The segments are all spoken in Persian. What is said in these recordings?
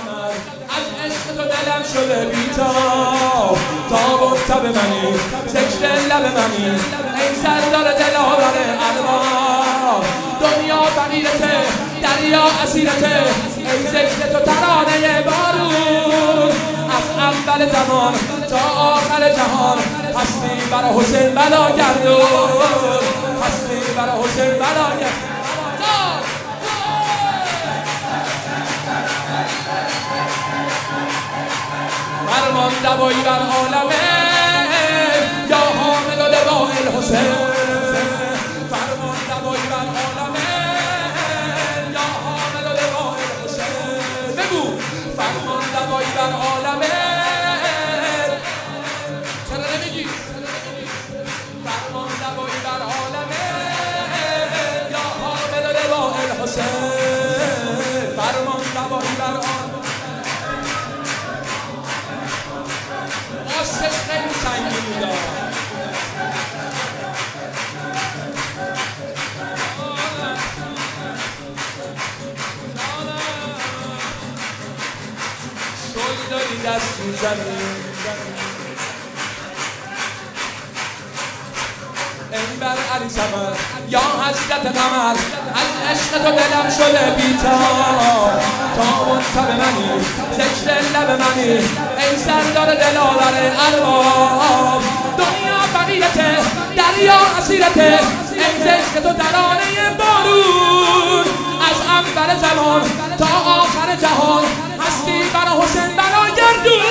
قمر از عشق تو دلم شده بیتاب تاب و تب منی ذکر لب منی ای سردار دلاور ارباب دنیا فقیرته دریا اسیرته ای ذکر تو ترانه بارون از اول زمان تا آخر جهان هستی برا حسین بلا گردون هستی برا حسین بلا گردون فرمان دوایی بر عالمه یا حامل و لواء الحسین فرمان دوایی بر عالمه یا حامل و لواء الحسین بگو فرمان دوایی بر عالمه چرا نمیگی فرمان دوایی بر عالمه یا حامل و لواء الحسین فرمان دوایی بر عالمه آسش خیلی سنگینی دار شل داری دست میزنی انبر علی سمر یا حضرت قمر از عشق تو دلم شده بیتاب تا منتب منی ذکر لب منی ای سردار دلاور ارباب دنیا فقیرته دریا اسیرته ای ذکر تو ترانه بارون از اول زمان تا آخر جهان هستی برا حسین بلا گردون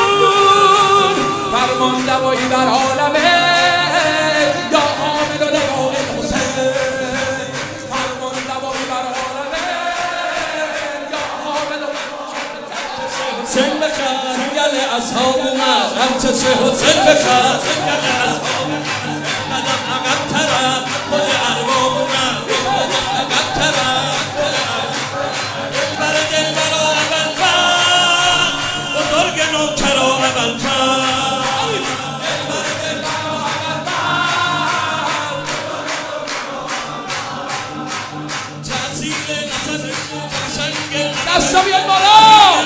فرمان دوایی بر عالمه یا حامل و لواء الحسین فرمان دوایی بر عالمه یا حامل و حسین بخر گل اصحاب اومد همچه حسین بخر گل اصحاب قدم عقب ترم خود ارباب اومد قدم عقب ترم دلبر دلبر و اول فر بزرگ نوکر و اول فر دستا بیاد بالا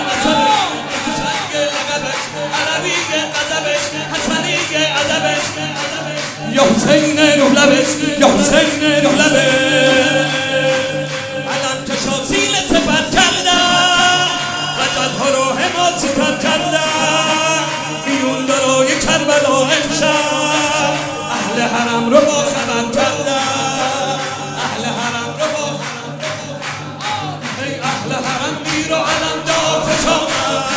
یا حسین روح لبش یا حسین روح لبش علم کشاسیل سفر کردن رجب ها رو حماس سفر کردن میون برای کربلا امشب اهل حرم رو با خبر کردن اهل حرم رو با ای اهل حرم میر و علم دار فشانن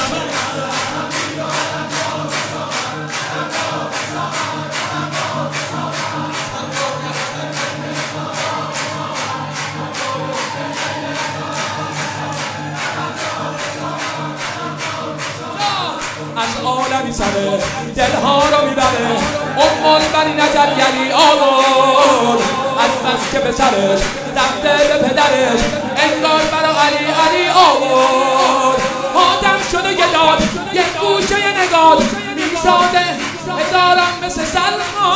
از عالمی سره دلها رو میبره امان بنی نجب یعنی آورد از بس که به سرش رفته به پدرش انگار برا علی آورد آدم شده یه داد یه گوشه یه نگاد میسازه هزارم مثل سلمان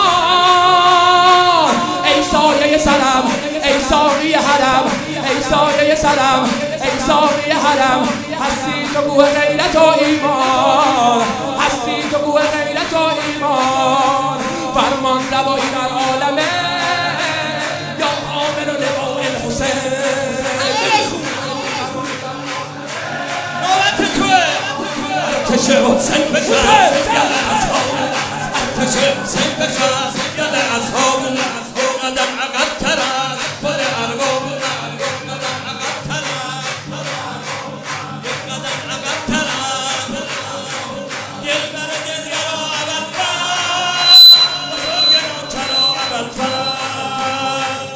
ای سایه سرم ای ساقی حرم ای سایه سرم ای ساقی حرم هستی تو گوه غیرت و ایمان هستی تو گوه غیرت و ایمان فرمان روایی در عالمه یا حامل و لواء الحسین نوبت توه ارتش حسین بخواست یاله اصحاب ارتش حسین بخواست یاله اصحاب قدم عقب ترد خود ارباب قدم عقب ترد قدم عقب ترد دل بر دل یارا اول فرد بزرگ نوکرا اول فرد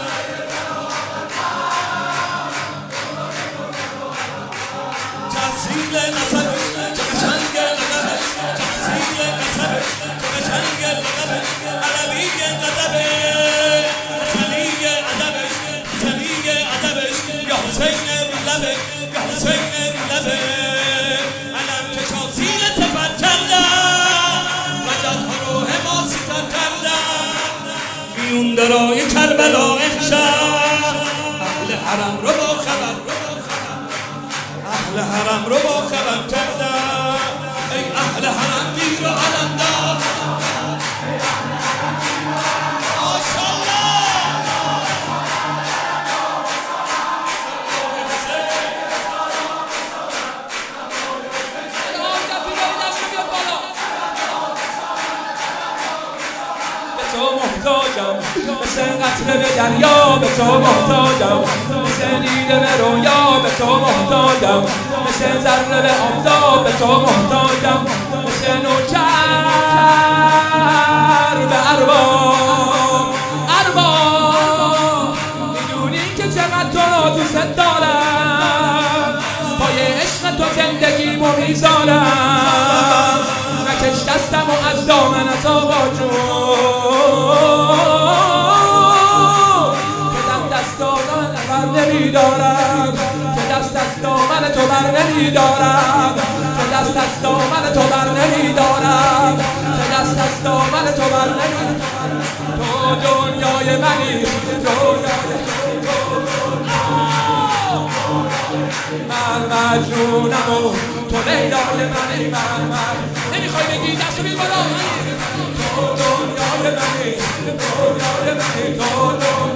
تحصیل نسل چنگ لقبش تحصیل نسل چنگ لقبش عربی قدبه حسنی ادبش حسنی ادبش یا حسین لبه یا حسین لبه علم کشاسیل سفر کردن وجدها رو حماسی تر کردن میون درای کربلا امشب اهل حرم رو با خبر اهل حرم رو با خرم کردم ای اهل حرم گیر و علمدار تو محتاجم مثل قطره به دریا به تو محتاجم مثل دیده به رویا به تو محتاجم مثل ذره به آفتاب به تو محتاجم مثل نوکر به ارباب میدونی که چقدر تو را دوست دارم پای عشق تو زندگیمو میذارم نکش دستم و از دامنت آقا جون نمیدارم که دست از دامن تو بر نمیدارم که دست از دامن تو بر نمیدارم که دست از دامن تو بر نمیدارم تو دنیای منی من مجنونم و تو لیلای منی من نمیخوای بگی دست رو بیل بالا تو دنیای منی تو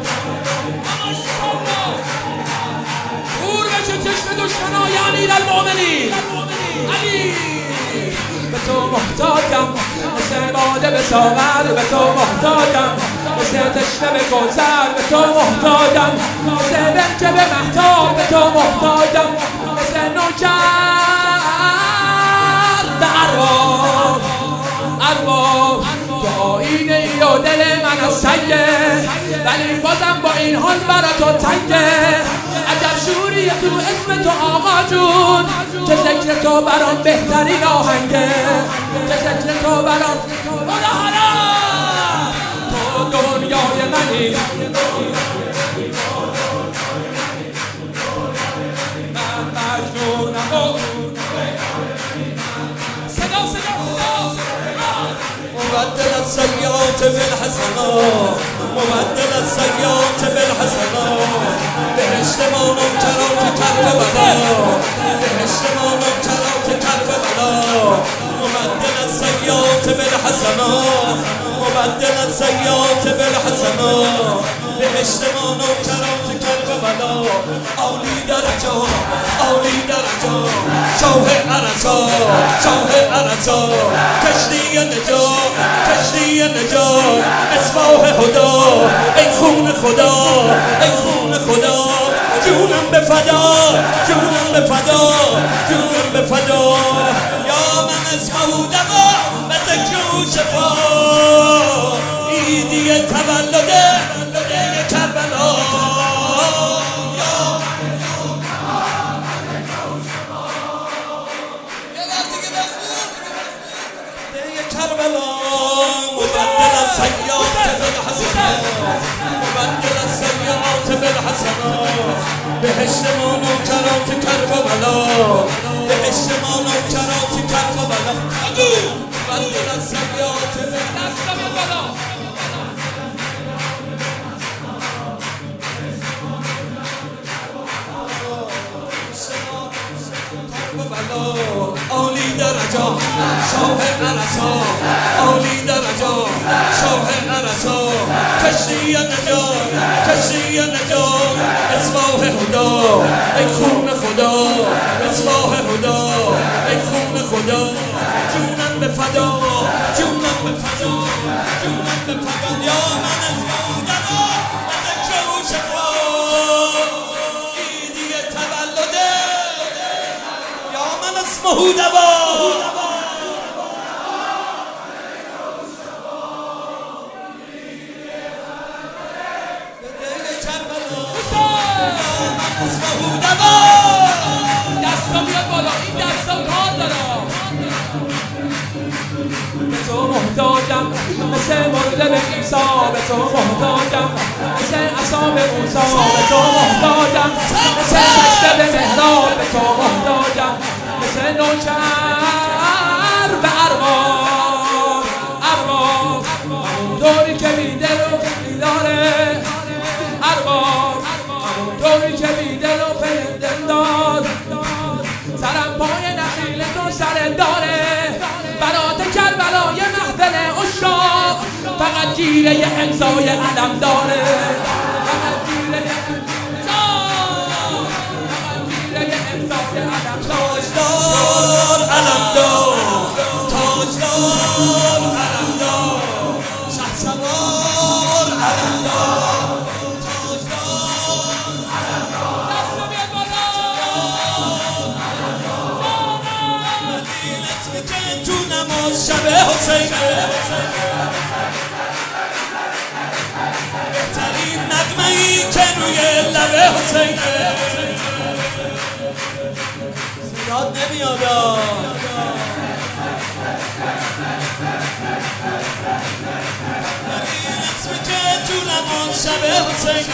چشم دشمنای امیرالمومنین علی به تو محتاجم مثل باده به ساغر به تو محتاجم مثل تشنه به کوثر به تو محتاجم مثل بنجه به مهتاب به تو محتاجم مثل نوکر به ارباب تو آینه ای و دل من از سنگه ولی بازم با این حال برا تو تنگه عجب شوریه تو اسم تو آقا جون که ذکر تو برام بهترین آهنگه که ذکر تو برام تو دنیای منی من مجنونم صدا مبدل السیئات بالحسنات مبدل السیئات بالحسنات بهشت ما نوکرات کربلا بهشت ما نوکرات کربلا مبدل السیئات بالحسنات مبدل السیئات بالحسنات بهشت ما نوکرات کربلا عالی درجا شاه عرصا کشتی نجات مصباح هدا ای خون خدا جونم به فدا یا من اسمودم و ذکر و شفا عیدی تولد کربلا کربلا مبدل السیئات بالحسنات بهشت ما نوکرات کربلا بهشت ما نوکرات کربلا مبدل السیئات بالحسنات عالی درجا شاه عرصا عالی درجا شاه عرصا کشتی نجات مصباح هدا ای خون خدا مصباح هدا ای خون خدا جونم به فدا یا من از مودم و ذکر و شفا عیدی تولده یا من اسمه دوا دستا بیاد بالا این دستا کار دارم به تو محتاجم مثل مرده به عیسی به تو محتاجم مثل عصا به موسی به تو محتاجم مثل سجده به محراب به تو محتاجم مثل نوکر به ارباب همونطوری که بیدل و بیداره ارباب همونطوری که بیدل و پیدل دار گیره امضای علم داره، فقط گیره امضای علم تاجدار علمدار، تاجدار علمدار، شهسوار علمدار، تاجدار علمدار. دستو بیاد بالا. این اسمی که تو نماز شب حسین، بهترین نغمه‌ای که روی لب حسین، یاد نمیاد این اسمی که تو نماز شب حسین،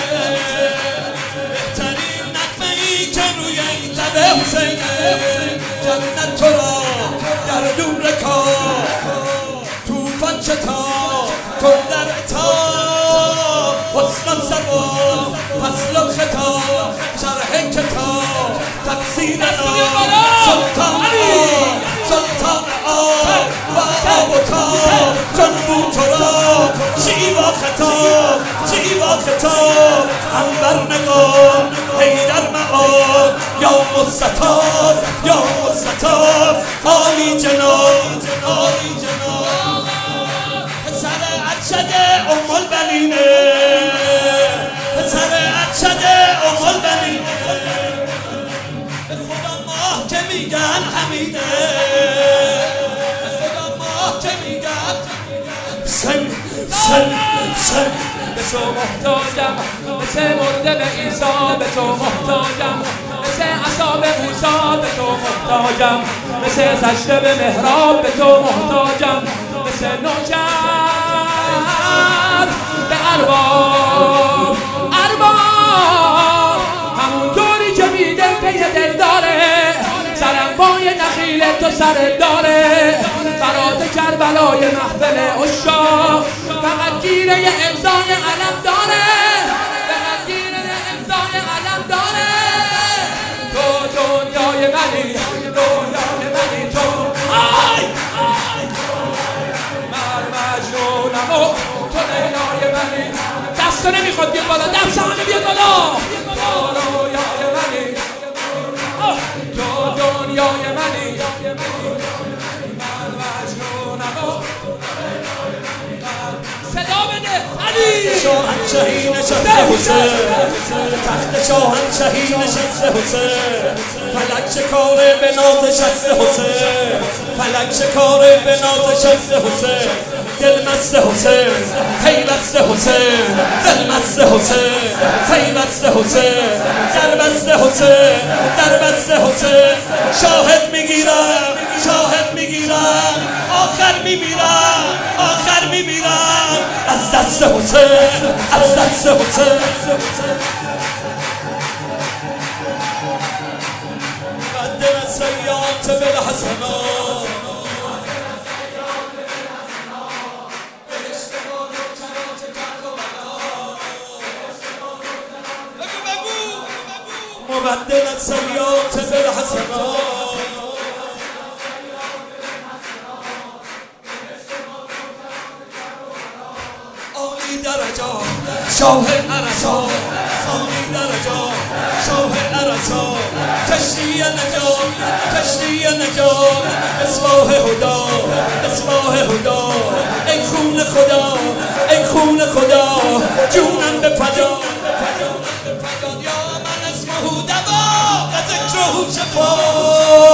بهترین نغمه‌ای که روی لب حسین، جنت تو را در نور کار، توفان چتا تو در اتاب، حسن سبا فصل و خطاب، شرح کتاب تقصیر سلطان سلطان آب و آب و تاب، جنبو تو را شیوا خطاب، شیوا خطاب، انبر نگاه حیدر معاد، یا مستطاب یا مستطاب، عالی جناب عالی جناب، پسر ارشد ام البنینه، پسر ارشد ام البنینه، به خدا ماه که میگن حمیده، به خدا ماه که میگن سن سن سن، به تو محتاجم مثل مرده به عیسی، به تو محتاجم مثل عصا به موسی، به تو محتاجم مثل سجده به محراب، به تو محتاجم مثل نوکر به ارباب، ارباب همونطوری که میده پی دل داره، سرم پای نخیل تو سر داره، برات کربلای محفل عشاق، فقط گیره امضای علم داره، فقط گیره امضای علم داره. تو دنیای منی، دنیای منی، تو آی من مجنونم و تو لیلای منی. دستو نمیخواد بیاد بالا، دست همه بیاد بالا. تو رویای منی، تو دنیای منی، من مجنونم و صدا بده علی. شاهنشهی نشسته حسین، تخت شاهنشهی نشسته حسین، فلک شکاره به ناز شسته حسین، فلک شکاره به ناز شسته حسین، دل مست حسین پیوسته حسین، دل مست حسین پیوسته حسین، در بسته حسین در بسته حسین، شاهد میگیرم شاهد میگیرم، آخر میمیرم آخر میمیرم، از دست حسین از دست حسین. قدم السیئات بالحسنات، مبدل السیئات بالحسنات، عالی درجات شاه عرصات، عالی درجات شاه عرصات، کشتی نجات کشتی نجات، مصباح هدا مصباح هدا، ای خون خدا ای خون خدا، جونم به فدا یا من اسمه دوا و ذکره شفا.